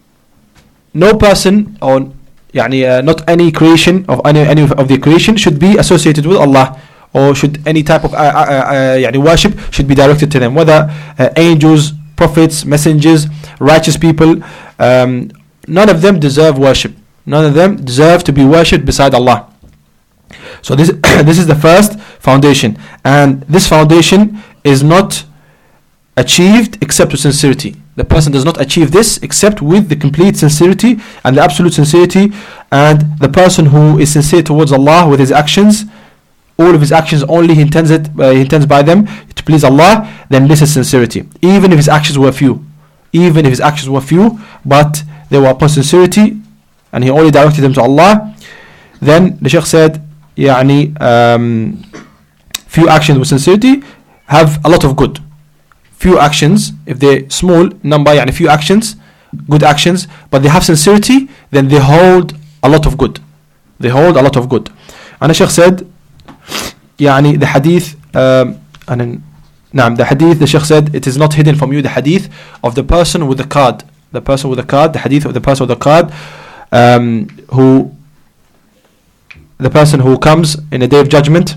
no person or يعني, uh, not any creation of any, any of the creation should be associated with Allah, or should any type of uh, uh, uh, يعني, worship should be directed to them, whether uh, angels, prophets, messengers, righteous people. Um, none of them deserve worship. None of them deserve to be worshipped beside Allah. So this this is the first foundation, and this foundation is not achieved except with sincerity. The person does not achieve this except with the complete sincerity and the absolute sincerity. And the person who is sincere towards Allah with his actions, all of his actions only he intends it, uh, he intends by them to please Allah, then this is sincerity. Even if his actions were few, even if his actions were few, but they were upon sincerity, and he only directed them to Allah, then the Shaykh said, يعني, um, few actions with sincerity have a lot of good. Few actions, if they're small number, يعني few actions, good actions, but they have sincerity, then they hold a lot of good. They hold a lot of good. And the Shaykh said, يعني the hadith, um, and نعم, the hadith, the Shaykh said, it is not hidden from you, the hadith of the person with the card. The person with the card, the hadith of the person with the card, um, who, the person who comes in the day of judgment,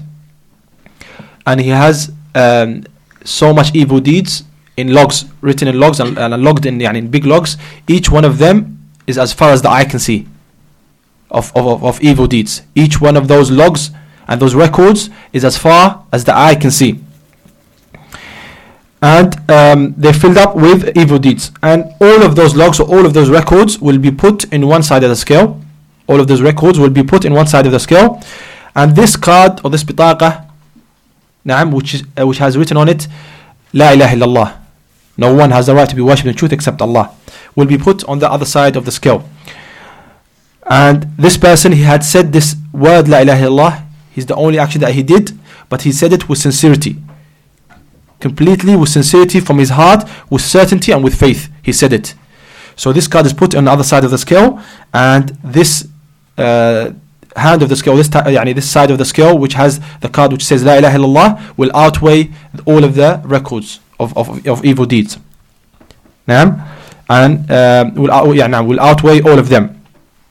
and he has um, so much evil deeds in logs, written in logs and, and logged in, يعني, in big logs. Each one of them is as far as the eye can see of, of, of evil deeds. Each one of those logs and those records is as far as the eye can see. And um, they're filled up with evil deeds. And all of those logs or all of those records will be put in one side of the scale. All of those records will be put in one side of the scale. And this card or this bitaqa, نعم, which is, uh, which has written on it, La ilaha illallah, no one has the right to be worshipped in truth except Allah, will be put on the other side of the scale. And this person, he had said this word La ilaha illallah, he's the only action that he did, but he said it with sincerity, completely with sincerity from his heart, with certainty and with faith, he said it. So this card is put on the other side of the scale, and this uh, hand of the scale, this ta- يعني, this side of the scale which has the card which says La ilaha illallah, will outweigh all of the records of, of, of evil deeds. نعم, and um, will, uh, yeah, نعم, will outweigh all of them.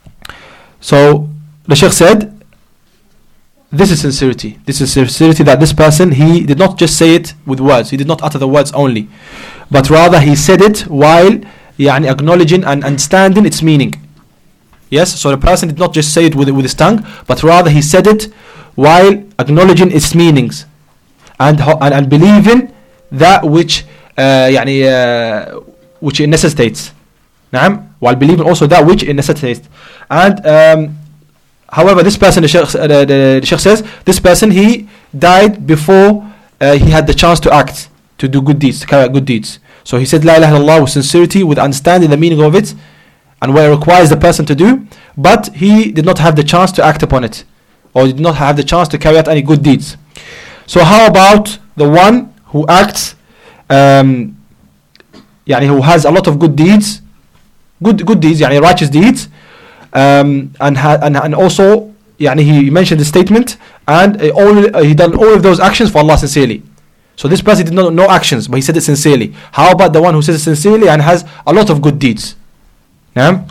So the Shaykh said, this is sincerity. This is sincerity, that this person, he did not just say it with words, he did not utter the words only, but rather he said it while يعني, acknowledging and understanding its meaning. Yes, so the person did not just say it with, with his tongue, but rather he said it while acknowledging its meanings and and, and believing that which uh, يعني, uh, which it necessitates. نعم, while believing also that which it necessitates. And um, however, this person, the Shaykh, uh, the, the Shaykh says, this person, he died before uh, he had the chance to act, to do good deeds, to carry out good deeds. So he said La ilaha illallah with sincerity, with understanding the meaning of it and what it requires the person to do, but he did not have the chance to act upon it, or did not have the chance to carry out any good deeds. So how about the one who acts, um, يعني, who has a lot of good deeds, good good deeds, يعني, righteous deeds, um, and, ha- and and also يعني, he mentioned the statement, and uh, all, uh, he done all of those actions for Allah sincerely. So this person did not no actions, but he said it sincerely. How about the one who says it sincerely and has a lot of good deeds? نعم.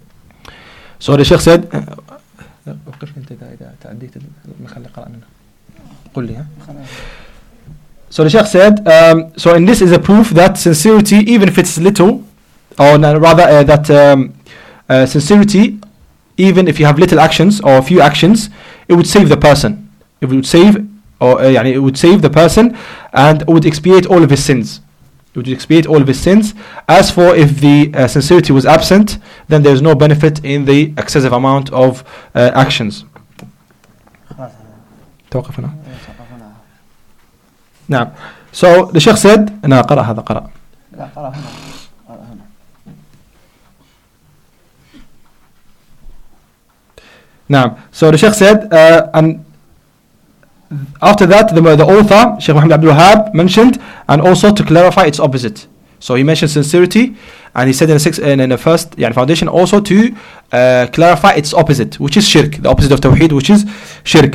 So the Shaykh said, so the Shaykh said, um, so in this is a proof that sincerity, even if it's little, or rather uh, that um, uh, sincerity, even if you have little actions or a few actions, it would save the person. It would save, or uh, يعني, it would save the person, and would expiate all of his sins. It would expiate all of his sins. As for if the uh, sincerity was absent, then there is no benefit in the excessive amount of uh, actions. Now, So the Sheikh said, no, قرأ هذا قرأ. Now, so the Sheikh said, uh, and after that, the, the author, Sheikh Muhammad Abdul Wahhab, mentioned, and also to clarify its opposite. So he mentioned sincerity, and he said in the, sixth, in the first yani, foundation also to uh, clarify its opposite, which is shirk, the opposite of tawheed, which is shirk.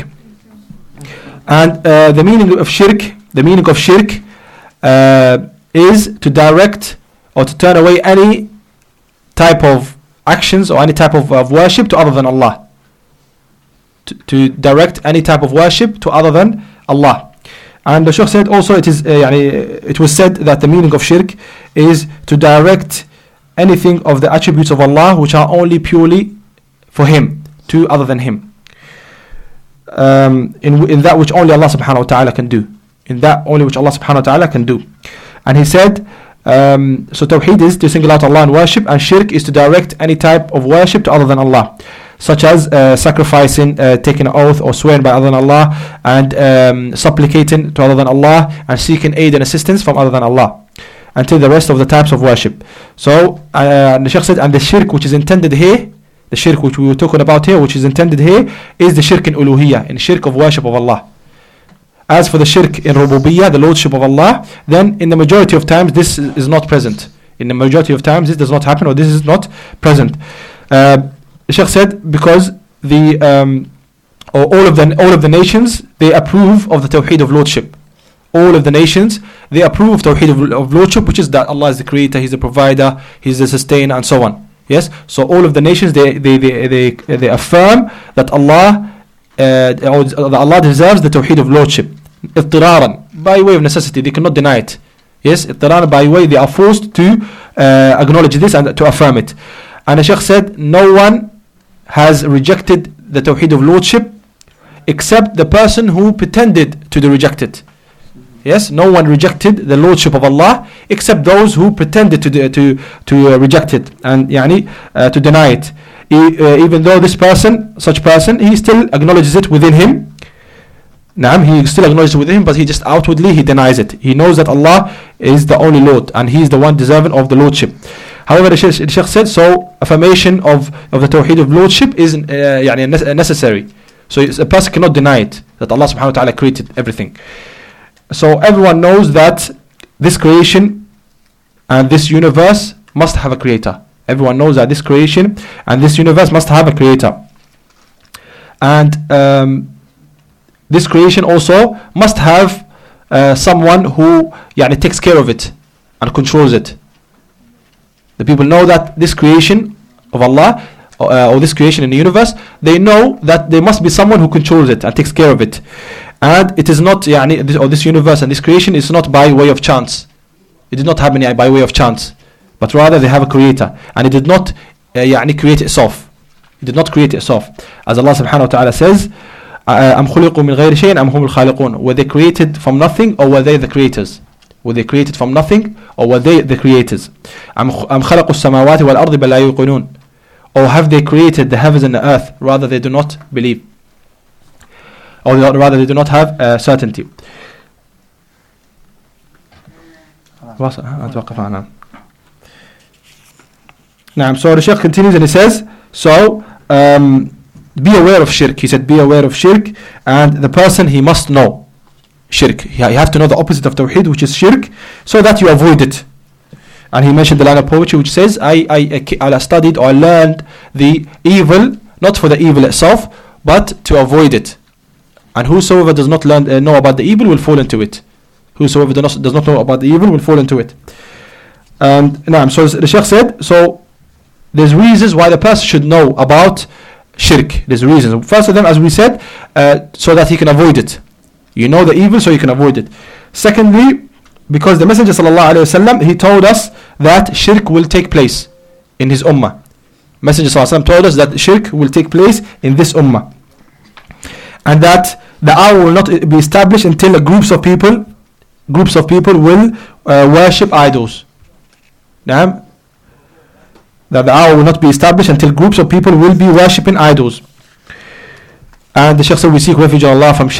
And uh, the meaning of shirk, the meaning of shirk uh, is to direct or to turn away any type of actions or any type of, of worship to other than Allah. To, to direct any type of worship to other than Allah. And the Shaykh said also it is uh, يعني, it was said that the meaning of shirk is to direct anything of the attributes of Allah which are only purely for Him to other than Him. Um, in, in that which only Allah subhanahu wa ta'ala can do. In that only which Allah subhanahu wa ta'ala can do. And he said, um, so tawheed is to single out Allah in worship, and shirk is to direct any type of worship to other than Allah. Such as uh, sacrificing, uh, taking an oath or swearing by other than Allah, and um, supplicating to other than Allah, and seeking aid and assistance from other than Allah, until the rest of the types of worship. So uh, the Shaykh said, and the shirk which is intended here, the shirk which we were talking about here, which is intended here, is the shirk in uluhiyyah, in shirk of worship of Allah. As for the shirk in rububiyyah, the lordship of Allah, then in the majority of times this is not present. In the majority of times this does not happen, or this is not present. Uh, The Sheikh said because the um, or all of the all of the nations, they approve of the tawheed of lordship. All of the nations, they approve of tawheed of, of lordship, which is that Allah is the creator, He's the provider, He's the sustainer, and so on. Yes, so all of the nations they they they they, they affirm that Allah uh, or that Allah deserves the tawheed of lordship. Ittiraran, by way of necessity, they cannot deny it. Yes, ittiraran, by way they are forced to uh, acknowledge this and to affirm it. And the Shaykh said, no one has rejected the tawheed of lordship except the person who pretended to reject it. Yes, no one rejected the lordship of Allah except those who pretended to to to uh, reject it and yani, uh, to deny it. He, uh, even though this person, such person, he still acknowledges it within him. Naam, he still acknowledges it within him, but he just outwardly he denies it. He knows that Allah is the only Lord and He is the one deserving of the lordship. However, the Shaykh, the Shaykh said, so affirmation of, of the tawheed of lordship is uh, يعني necessary. So a person cannot deny it, that Allah subhanahu wa ta'ala created everything. So everyone knows that this creation and this universe must have a creator. Everyone knows that this creation and this universe must have a creator. And um, this creation also must have uh, someone who يعني, takes care of it and controls it. The people know that this creation of Allah uh, or this creation in the universe, they know that there must be someone who controls it and takes care of it. And it is not, yani, this, or this universe and this creation is not by way of chance. It did not happen yani, by way of chance, but rather they have a creator, and it did not uh, yani, create itself. It did not create itself. As Allah subhanahu wa ta'ala says, أَمْ خُلِقُوا مِنْ غَيْرِ شَيْءٍ أَمْ هُمُ الْخَالِقُونَ. Were they created from nothing, or were they the creators? Were they created from nothing, or were they the creators? أَمْ خَلَقُوا السَّمَاوَاتِ وَالْأَرْضِ بَلْ لَا يُوقِنُونَ. Or have they created the heavens and the earth? Rather they do not believe, or rather they do not have uh, certainty. Now, so the Shaykh continues and he says, so um, be aware of shirk. He said, be aware of shirk, and the person, he must know shirk. You have to know the opposite of tawheed, which is shirk, so that you avoid it. And he mentioned the line of poetry which says, I, I, I studied or learned the evil, not for the evil itself, but to avoid it. And whosoever does not learn, uh, know about the evil will fall into it. Whosoever does not, does not know about the evil will fall into it. And now, so the Shaykh said, so there's reasons why the person should know about shirk. There's reasons. First of them, as we said, uh, so that he can avoid it. You know the evil, so you can avoid it. Secondly, because the Messenger sallallahu alaihi wasallam, he told us that shirk will take place in his ummah. Messenger sallallahu alaihi wasallam told us that shirk will take place in this ummah, and that the hour will not be established until groups of people, groups of people will uh, worship idols. Naam. That the hour will not be established until groups of people will be worshipping idols. And the Shaykh said, we seek refuge in Allah from shirk.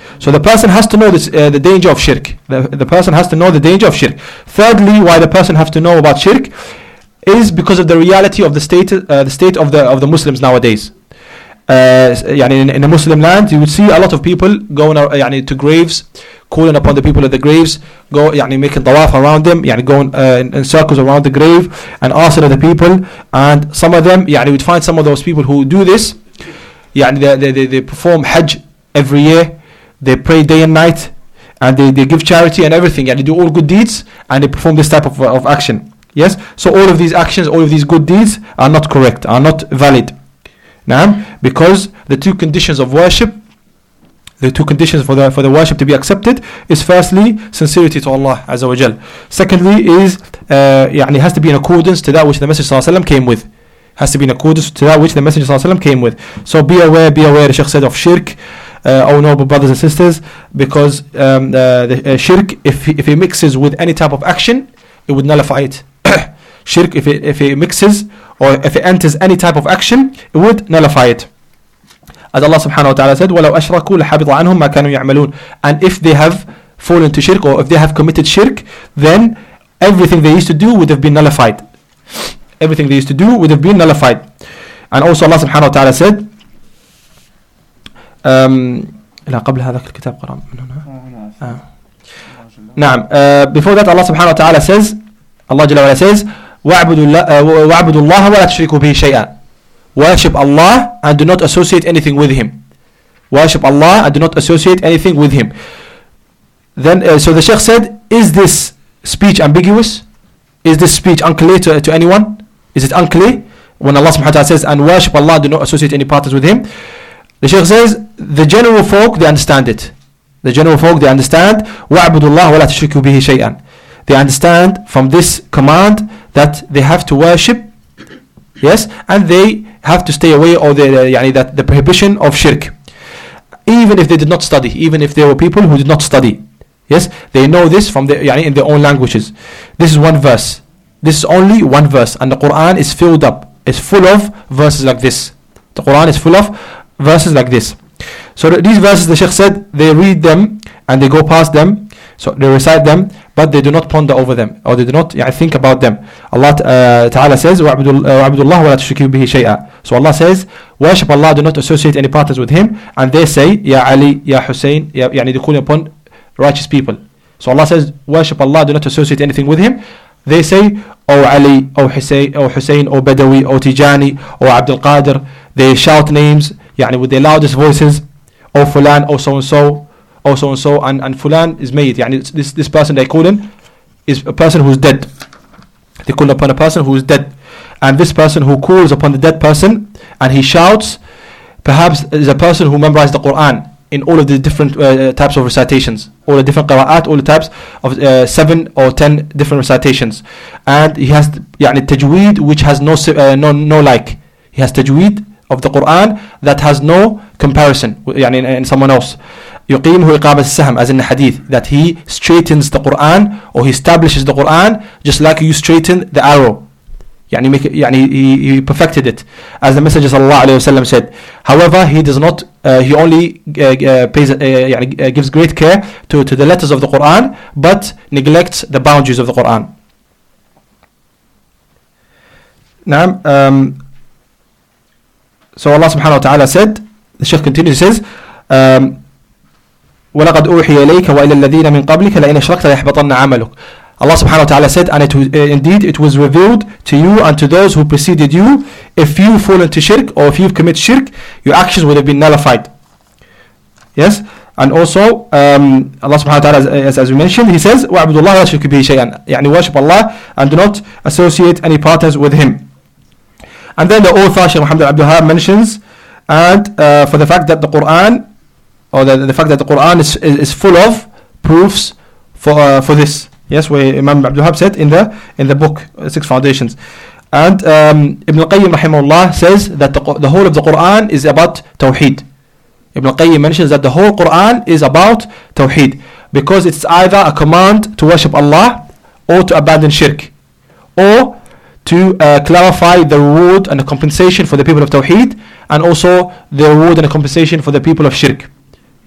So the person has to know this, uh, the danger of shirk. The, the person has to know the danger of shirk. Thirdly, why the person has to know about shirk is because of the reality of the state, uh, the state of the of the Muslims nowadays. Uh, in, in a Muslim land, you would see a lot of people going uh, to graves, calling upon the people of the graves, go يعني, making tawaf around them, يعني, going uh, in, in circles around the grave and asking other people. And some of them, يعني, would find some of those people who do this, يعني, they, they, they perform Hajj every year, they pray day and night, and they, they give charity and everything, يعني, they do all good deeds, and they perform this type of, of action. Yes, so all of these actions, all of these good deeds are not correct, are not valid. Now, because the two conditions of worship, the two conditions for the for the worship to be accepted is firstly sincerity to Allah Azza wa Jal. Secondly is uh, يعني has to be in accordance to that which the Messenger Sallallahu Alaihi Wasallam came with. Has to be in accordance to that which the Messenger Sallallahu Alaihi Wasallam came with. So be aware, be aware. The Shaykh said of shirk. Uh, oh noble brothers and sisters, because um, uh, the uh, shirk, if if it mixes with any type of action, it would nullify it. Shirk, if it if it mixes or if it enters any type of action, it would nullify it. As Allah subhanahu wa ta'ala said, وَلَوْ أَشْرَكُوا لَحَبِطَ عَنْهُمْ مَا كَانُوا يَعْمَلُونَ. And if they have fallen to shirk, or if they have committed shirk, then everything they used to do would have been nullified. Everything they used to do would have been nullified. And also Allah subhanahu wa ta'ala said, um, لا قبل هذا الكتاب قرأ آه. نعم uh, before that Allah subhanahu wa ta'ala says, Allah Jalla wa Ala says, وَاعْبُدُوا اللَّهَ وَلَا تُشْرِكُوا بِهِ شَيْئًا. Worship Allah and do not associate anything with Him. Worship Allah and do not associate anything with Him. Then, uh, so the Shaykh said, is this speech ambiguous? Is this speech unclear to, to anyone? Is it unclear? When Allah subhanahu wa ta'ala says, and worship Allah and do not associate any partners with Him. The Shaykh says, the general folk, they understand it. The general folk, they understand, وَاعْبُدُوا اللَّهَ وَلَا تُشْرِكُوا بِهِ شَيْئًا. They understand from this command that they have to worship, yes, and they have to stay away, or the, yani that the prohibition of shirk. Even if they did not study, even if there were people who did not study, yes, they know this from the, yani in their own languages. This is one verse. This is only one verse, and the Quran is filled up, it's full of verses like this. The Quran is full of verses like this. So these verses, the Shaykh said, they read them and they go past them, so they recite them, but they do not ponder over them, or they do not yeah, think about them. Allah uh, Ta'ala says, وَعْبُدُوا اللَّهَ وَلَا تُشْرِكُوا بِهِ شَيْئًا. So Allah says, worship Allah, do not associate any partners with Him. And they say, Ya Ali, Ya Hussein, ya, yani they call upon righteous people. So Allah says, worship Allah, do not associate anything with Him. They say, O Ali, O Hussein, O Hussein, O Badawi, O Tijani, O Abdul Qadir. They shout names yani with their loudest voices. O Fulan, O so and so. Oh, so and so, and, and Fulan is made. Yani this this person they call him is a person who's dead. They call upon a person who is dead, and this person who calls upon the dead person and he shouts, perhaps is a person who memorized the Quran in all of the different uh, types of recitations, all the different qira'at, all the types of uh, seven or ten different recitations, and he has yani tajweed which has no uh, no no like. He has tajweed of the Quran that has no comparison yani in, in someone else. يقيمه إقامة السهم, as in the hadith, that he straightens the Quran, or he establishes the Quran just like you straighten the arrow. يعني, make it, يعني he, he perfected it, as the Messenger sallallahu alaihi wasallam said. However, he does not, uh, he only uh, uh, pays, uh, يعني, uh, gives great care to, to the letters of the Quran, but neglects the boundaries of the Quran. Now, um, so Allah subhanahu wa ta'ala said, the Shaykh continues, he says, um, وَلَقَدْ أُوحِيَ إِلَيْكَ وَإِلَى الَّذِينَ مِنْ قَبْلِكَ لَإِنْ أَشْرَكْتَ لَيَحْبَطَنَّ عَمَلُكَ. Allah subhanahu wa ta'ala said, and it was, uh, indeed it was revealed to you and to those who preceded you, if you fall into shirk, or if you commit shirk, your actions would have been nullified. Yes, and also um, Allah subhanahu wa ta'ala, as, as we mentioned, He says, وَعْبُدُوا اللَّهَ وَلَا تُشْرِكُوا بِهِ شَيْئًا. يعني worship Allah and do not associate any partners with Him. And then the author Shaykh Muhammad Abdul Wahhab mentions, and uh, for the fact that the Quran, or the, the fact that the Quran is, is, is full of proofs for uh, for this. Yes, where Imam Abdul Wahhab said in the in the book uh, Six Foundations. And um, Ibn al-Qayyim rahimahullah says that the, the whole of the Quran is about Tawheed. Ibn al-Qayyim mentions that the whole Quran is about Tawheed, because it's either a command to worship Allah, or to abandon shirk, or to uh, clarify the reward and the compensation for the people of Tawheed, and also the reward and the compensation for the people of shirk.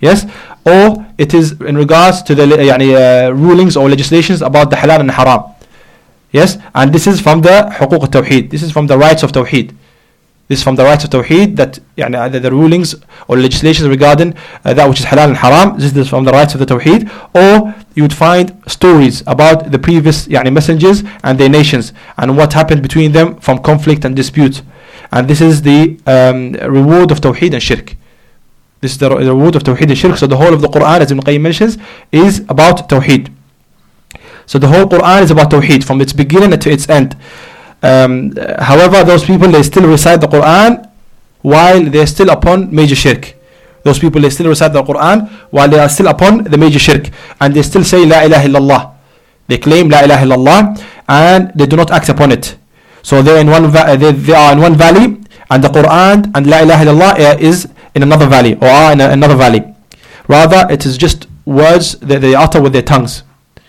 Yes, or it is in regards to the يعني, uh, rulings or legislations about the halal and haram. Yes, and this is from the حقوق التوحيد. This is from the rights of Tawheed. This is from the rights of Tawheed, that يعني, the, the rulings or legislations regarding uh, that which is halal and haram. This is from the rights of the Tawheed. Or you would find stories about the previous يعني, messengers and their nations and what happened between them from conflict and dispute. And this is the um, reward of Tawheed and Shirk. This is the, the reward of Tawheed and Shirk. So the whole of the Quran, as Ibn Qayyim mentions, is about Tawheed. So the whole Quran is about Tawheed from its beginning to its end. Um, however, those people, they still recite the Quran while they are still upon major shirk. Those people, they still recite the Quran while they are still upon the major shirk. And they still say La ilaha illallah. They claim La ilaha illallah and they do not act upon it. So they're in one va- they, they are in one valley, and the Quran and La ilaha illallah is in another valley, or are in a, another valley. Rather, it is just words that they utter with their tongues.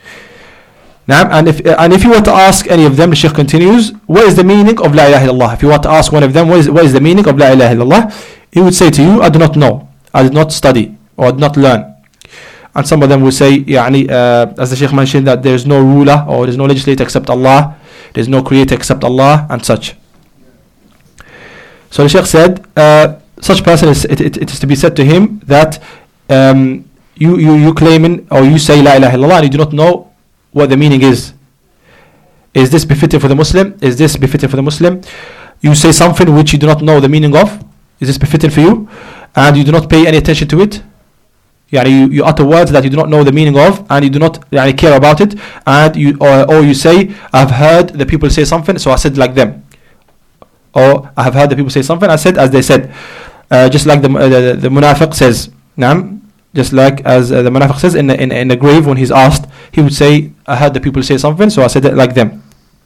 Now, and if and if you were to ask any of them, the Shaykh continues, what is the meaning of La ilaha illallah? If you were to ask one of them, what is, what is the meaning of La ilaha illallah? He would say to you, I do not know, I did not study, or I did not learn. And some of them will say, يعني, uh, as the Shaykh mentioned, that there is no ruler or there is no legislator except Allah, there is no creator except Allah, and such. So the Shaykh said, uh, such person is it, it, it is to be said to him that um, you you you claiming or you say La ilaha illallah and you do not know what the meaning is. Is this befitting for the Muslim? Is this befitting for the Muslim? You say something which you do not know the meaning of. Is this befitting for you? And you do not pay any attention to it. Yani you, you utter words that you do not know the meaning of, and you do not yani, care about it. And you or, or you say, I've heard the people say something, so I said like them. Or I have heard the people say something, I said as they said. Uh, just like the uh, the, the munafiq says. Naam. Just like as uh, the munafiq says in the, in, in the grave when he's asked, he would say, I heard the people say something, so I said it like them.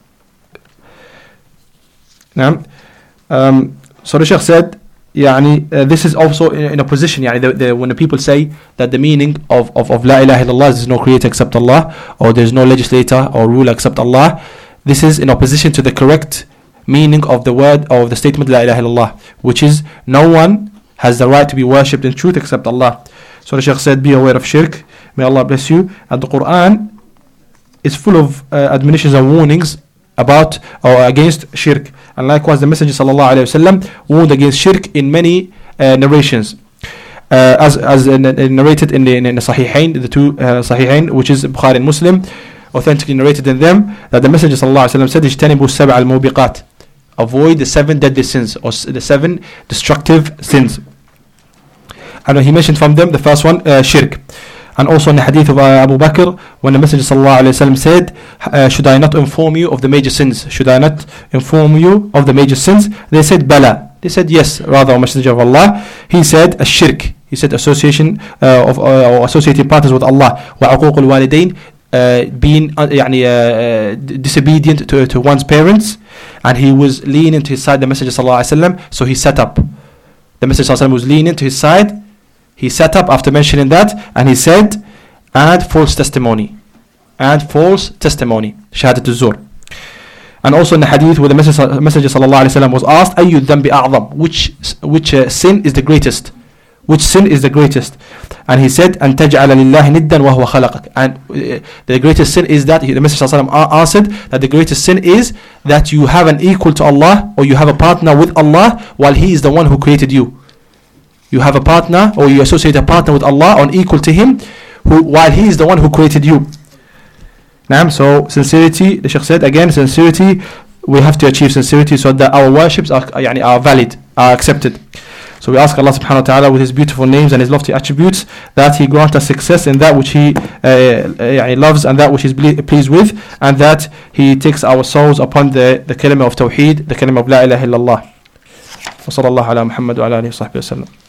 Now, um, so the Shaykh said, يعني, uh, this is also in, in a position, يعني, the, the, when the people say that the meaning of, of, of La ilaha illallah is no creator except Allah, or there is no legislator or ruler except Allah, this is in opposition to the correct meaning of the word, of the statement La ilaha illallah, which is no one has the right to be worshipped in truth except Allah. So the Shaykh said, be aware of shirk. May Allah bless you. And the Quran is full of uh, admonitions and warnings about or against shirk. And likewise, the Messenger sallallahu alaihi wasallam warned against shirk in many uh, narrations, uh, as as uh, narrated in the, in the Sahihain, the two uh, Sahihain, which is Bukhari and Muslim, authentically narrated in them, that the Messenger sallallahu alaihi wasallam said, "Ijtanibu sab'a al-mubiqat." Avoid the seven deadly sins, or the seven destructive sins. And he mentioned from them the first one, uh, shirk. And also in the hadith of uh, Abu Bakr, when the Messenger sallallahu alaihi wasallam said, uh, should I not inform you of the major sins? Should I not inform you of the major sins? They said, Bala. They said, yes, rather, O Messenger of Allah. He said, shirk. He said, association uh, of uh, or associating partners with Allah. وعقوق الوالدين, uh, being uh, يعني, uh, disobedient to, to one's parents. And he was leaning to his side, the Messenger sallallahu alaihi wasallam. So he sat up. The Messenger sallallahu alaihi wasallam was leaning to his side. He sat up after mentioning that, and he said, and false testimony. And false testimony. Shahadat al-zur. And also in the hadith where the Messenger, Messenger sallallahu alaihi wasallam was asked, Ayyu dhanbi a'zam, which which uh, sin is the greatest? Which sin is the greatest? And he said, An taj'ala lillahi niddan wa huwa khalaqak. And uh, the greatest sin is that, the Messenger sallallahu alaihi wasallam answered, that the greatest sin is that you have an equal to Allah, or you have a partner with Allah, while He is the one who created you. You have a partner, or you associate a partner with Allah on equal to Him, who while He is the one who created you. Naam, so sincerity, the Shaykh said again, sincerity, we have to achieve sincerity so that our worships are, yani, are valid, are accepted. So we ask Allah subhanahu wa ta'ala with His beautiful names and His lofty attributes that He grant us success in that which He uh, yani, loves and that which He is pleased with, and that He takes our souls upon the, the kalima of Tawheed, the kalima of La ilaha illallah. Wa sallallahu ala Muhammad wa ala alihi wa sahbihi wa sallam.